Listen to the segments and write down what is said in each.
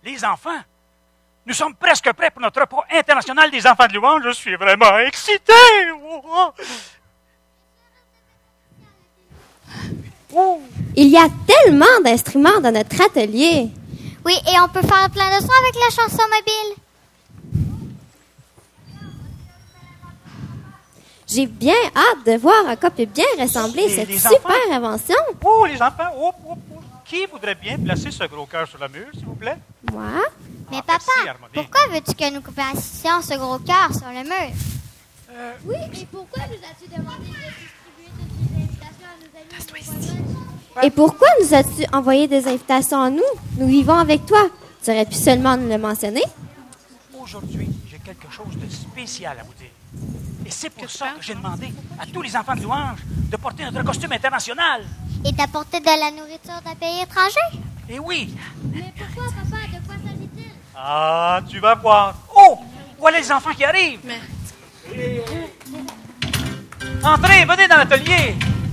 Les enfants, nous sommes presque prêts pour notre repas international des enfants de louange. Je suis vraiment excité. Il y a tellement d'instruments dans notre atelier. Oui, et on peut faire plein de sons avec la chanson mobile. J'ai bien hâte de voir à quoi peut bien ressembler cette super invention. Oh, les enfants, Qui voudrait bien placer ce gros cœur sur le mur, s'il vous plaît? Moi? Mais papa, pourquoi veux-tu que nous placions ce gros cœur sur le mur? Oui, et pourquoi nous as-tu demandé de distribuer toutes les invitations à nos amis et nos voisins? Et pourquoi nous as-tu envoyé des invitations à nous? Nous vivons avec toi. Tu aurais pu seulement nous le mentionner. Aujourd'hui, j'ai quelque chose de spécial à vous dire. Et c'est pour ça que j'ai demandé à tous les enfants de louange de porter notre costume international. Et d'apporter de la nourriture d'un pays étranger? Et oui. Mais pourquoi, papa? De quoi s'agit-il? Ah, tu vas voir. Oh, voilà les enfants qui arrivent. Mais... Entrez, venez dans l'atelier.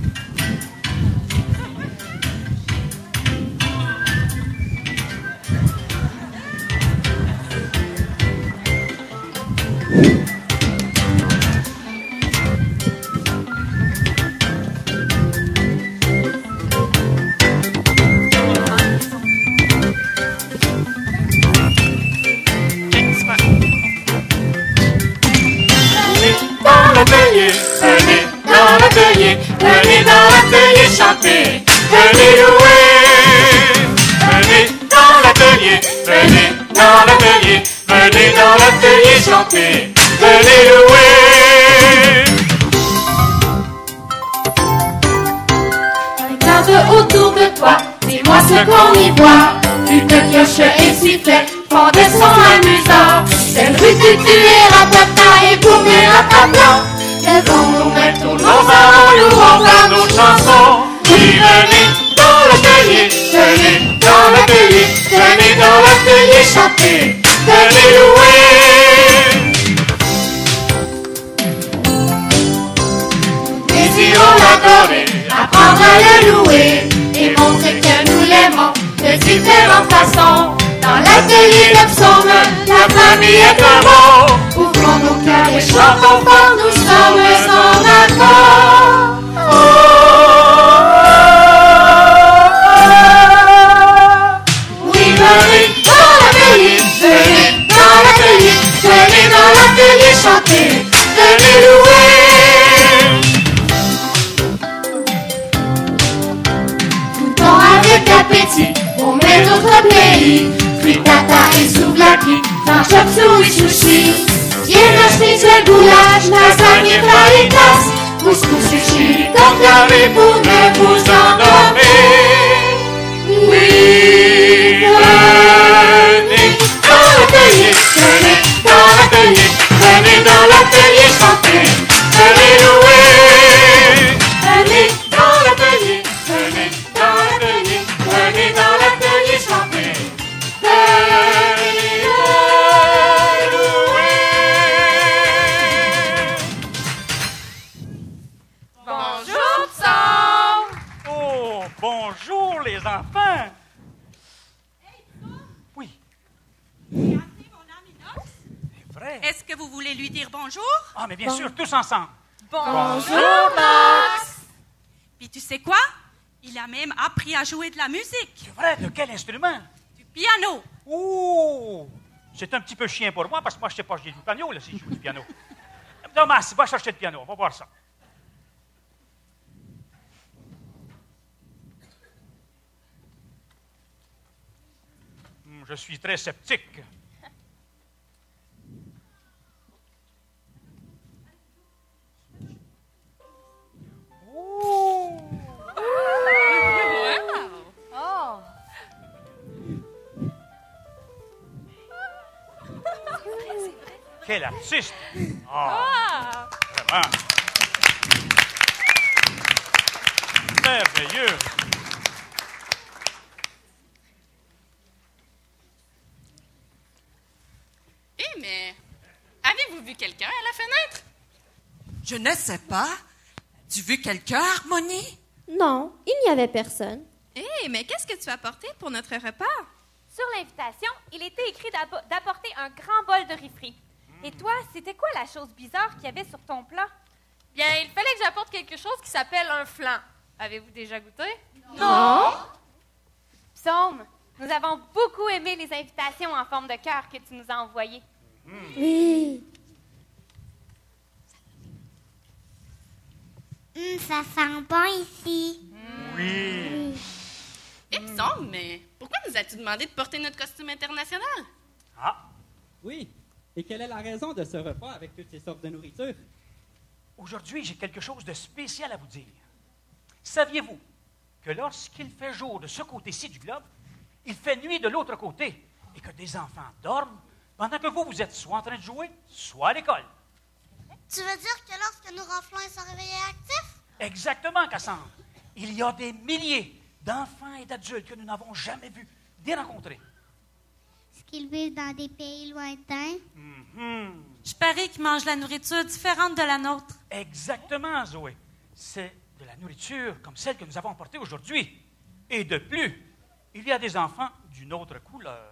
Venez dans l'atelier chanter, venez louer. Venez dans l'atelier, venez dans l'atelier, venez dans l'atelier chanter, venez louer. Regarde autour de toi, dis-moi ce qu'on y voit. Une cloche et sifflet font des sons amusants. C'est le tutu et ratata et boum et rataplan. Levons nos mains, tournons en louant par nos chansons. Oui, venez dans l'atelier, venez dans l'atelier, venez dans l'atelier chanter, venez louer. Désirons l'adorer, apprendre à le louer et montrer que nous l'aimons de différentes façons. Dans l'atelier de psaumes, la famille est un mot. Ouvrons nos cœurs et chantons fort, nous sommes en accord. Oui, venez dans l'atelier, venez dans l'atelier, venez dans l'atelier chanter, venez louer. Goûtons avec appétit, on met notre pays. Frittata et souvlaki, dans chop suey sushi. Viens acheter du goulash, lasagne, fajitas, couscous et chili, conclavé pour ne vous endormir. Oui, venez dans l'atelier, venez dans l'atelier, venez dans l'atelier chanter, venez louer. Venez dans l'atelier, venez dans l'atelier, venez dans l'atelier chanter. Bonjour, Sam! Oh, bonjour les enfants. Oui. J'ai appelé mon ami Nox. C'est vrai. Est-ce que vous voulez lui dire bonjour? Ah, mais bien sûr, tous ensemble. Bonjour, Nox! Puis tu sais quoi? Il a même appris à jouer de la musique. C'est vrai, de quel instrument? Du piano. Oh! C'est un petit peu chiant pour moi, parce que moi, je ne sais pas jouer du piano, là, si je joue du piano. Thomas, va chercher le piano, on va voir ça. Je suis très sceptique. Oh! Wow! Quel artiste! Ah! Vraiment! Merveilleux! Eh, mais avez-vous vu quelqu'un à la fenêtre? Je ne sais pas. As-tu vu quelqu'un, Harmonie? Non, il n'y avait personne. Eh, mais qu'est-ce que tu as apporté pour notre repas? Sur l'invitation, il était écrit d'apporter un grand bol de riz frit. Et toi, c'était quoi la chose bizarre qu'il y avait sur ton plat? Bien, il fallait que j'apporte quelque chose qui s'appelle un flan. Avez-vous déjà goûté? Non! Psaume, nous avons beaucoup aimé les invitations en forme de cœur que tu nous as envoyées. Oui. Ça sent bon ici. Oui. Psaume, mais pourquoi nous as-tu demandé de porter notre costume international? Ah, Oui. Et quelle est la raison de ce repas avec toutes ces sortes de nourriture? aujourd'hui, j'ai quelque chose de spécial à vous dire. Saviez-vous que lorsqu'il fait jour de ce côté-ci du globe, il fait nuit de l'autre côté et que des enfants dorment pendant que vous êtes soit en train de jouer, soit à l'école? Tu veux dire que lorsque nous ronflons, ils sont réveillés actifs? Exactement, Cassandre. Il y a des milliers d'enfants et d'adultes que nous n'avons jamais vus ni rencontrés. Est-ce qu'ils vivent dans des pays lointains? Je parie qu'ils mangent la nourriture différente de la nôtre. Exactement, Zoé. C'est de la nourriture comme celle que nous avons apportée aujourd'hui. Et de plus, il y a des enfants d'une autre couleur.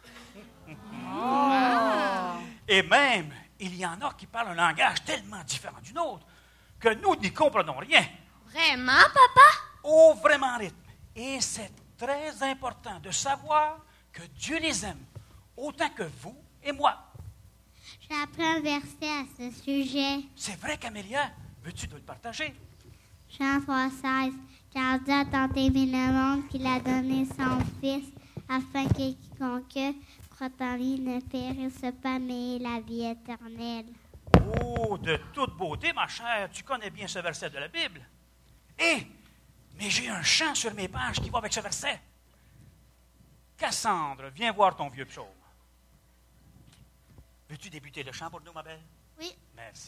Et même, il y en a qui parlent un langage tellement différent du nôtre que nous n'y comprenons rien. Vraiment, papa? Oh, vraiment rythme. Et c'est très important de savoir que Dieu les aime autant que vous et moi. J'ai appris un verset à ce sujet. C'est vrai, Camélia. Veux-tu nous le partager? Jean 3,16. Car Dieu a tant aimé le monde qu'il a donné son Fils, afin que quiconque croit en lui ne périsse pas, mais ait la vie éternelle. Oh, de toute beauté, ma chère, tu connais bien ce verset de la Bible. Mais j'ai un chant sur mes pages qui va avec ce verset. Cassandre, viens voir ton vieux psaume. Veux-tu débuter le chant pour nous, ma belle? Oui. Merci.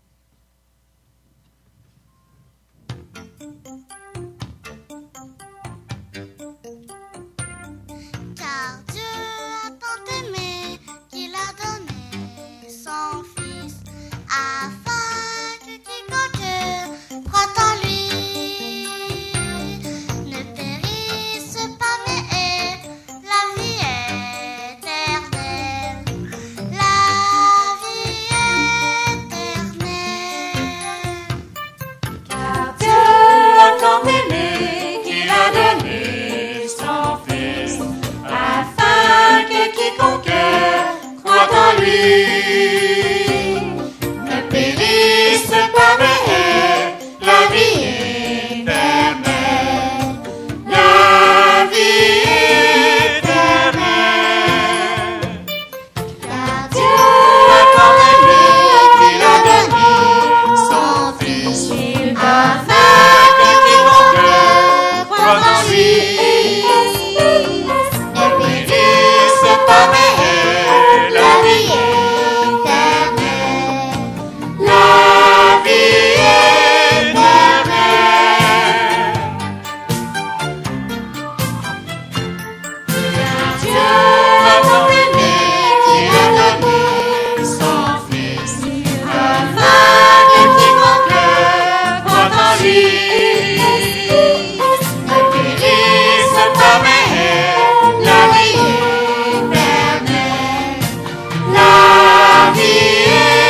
Car Dieu a tant aimé qu'il a donné son Fils, afin que quiconque croit en lui ne périsse pas, mais ait la vie éternelle. La vie éternelle. Car Dieu a tant aimé qu'il a donné son Fils, afin que quiconque croit en lui ne périsse pas, mais ait la vie éternelle. La vie éternelle. Car Dieu a tant aimé qu'il a donné son Fils, afin que quiconque croit en lui ne périsse pas, mais ait la vie éternelle. La vie éternelle. Car Dieu a tant aimé qu'il a donné son Fils, afin que quiconque croit en lui ne périsse pas, mais ait la vie éternelle. La vie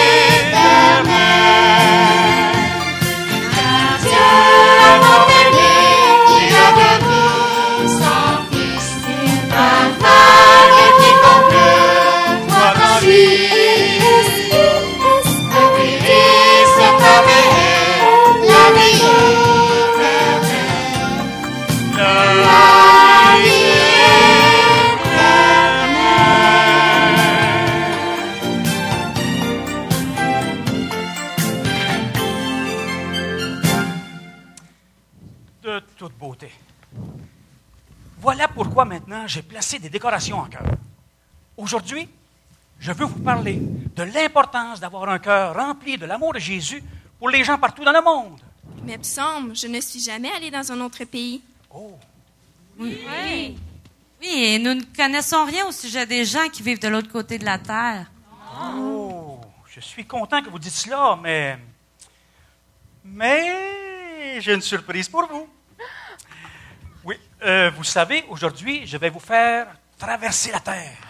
éternelle. Car Dieu a tant aimé qu'il a donné son Fils, afin que quiconque croit en lui ne périsse pas, mais ait la vie éternelle. La vie De toute beauté. Voilà pourquoi maintenant j'ai placé des décorations en cœur. Aujourd'hui, je veux vous parler de l'importance d'avoir un cœur rempli de l'amour de Jésus pour les gens partout dans le monde. Mais Psaume, je ne suis jamais allée dans un autre pays. Oh, Oui, et nous ne connaissons rien au sujet des gens qui vivent de l'autre côté de la terre. oh, je suis content que vous dites cela, mais j'ai une surprise pour vous. Oui, vous savez, aujourd'hui, je vais vous faire traverser la terre.